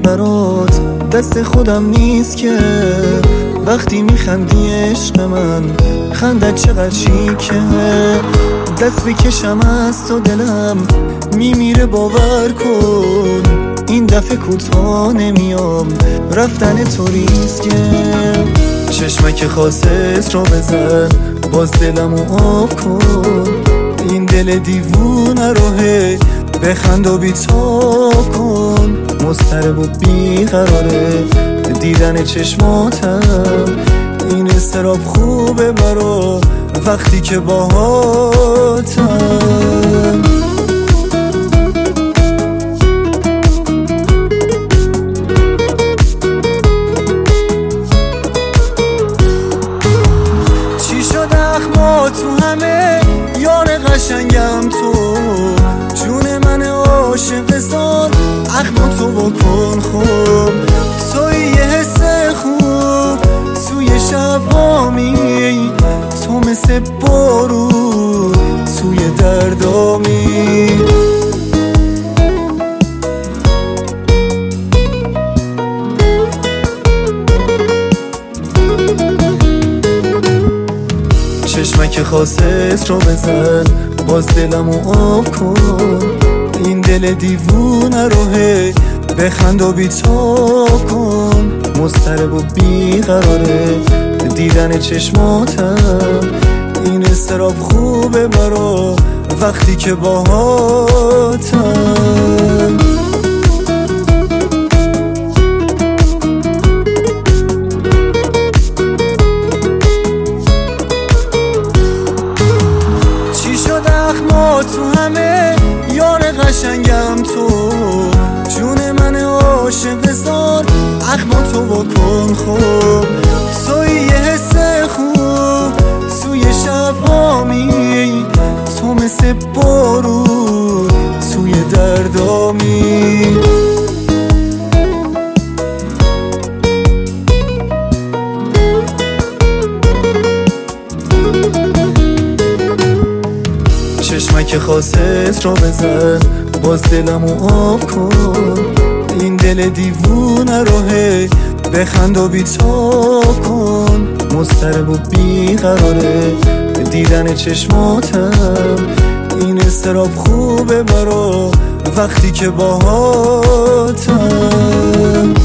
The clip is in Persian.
برات دست خودم نیست که وقتی میخندی عشق من خندت چقدر شیکه. دست بکشم از تو دلم میمیره باور کن این دفعه کوتاه نمیام رفتن تو ریسکه. چشمک خاصت رو بزن باز دلمو آب کن این دل دیوونه رو بخند و بیتاب کن. مضطرب و بیقراره دیدن چشماتم این اضطراب خوبه برا وقتی که باهاتم. چی شد اخما تو همه یار قشنگم تو جون من عاشق زار اخما تو بکن خوب توی یه حس خوب توی شب هامی تو مثل بارون توی دردامی. چشمک خاصت رو بزن باز دلمو آب کن این دل دیوونه رو بخند و بیتاب کن. مضطرب و بیقراره دیدن چشماتم این اضطراب خوبه برا وقتی که باهاتم. چی شد اخما تو همه یار قشنگم تو جون من عاشق زار اخما تو بکن خوب توی یه حس خوب توی شب هامی تو مثل بارون توی دردامی. چشمک خاصت رو بزن باز دلمو آب کن این دل دیوونه رو بخند و بیتاب کن. مضطرب و بیقراره دیدن چشماتم این اضطراب خوبه برا وقتی که باهاتم.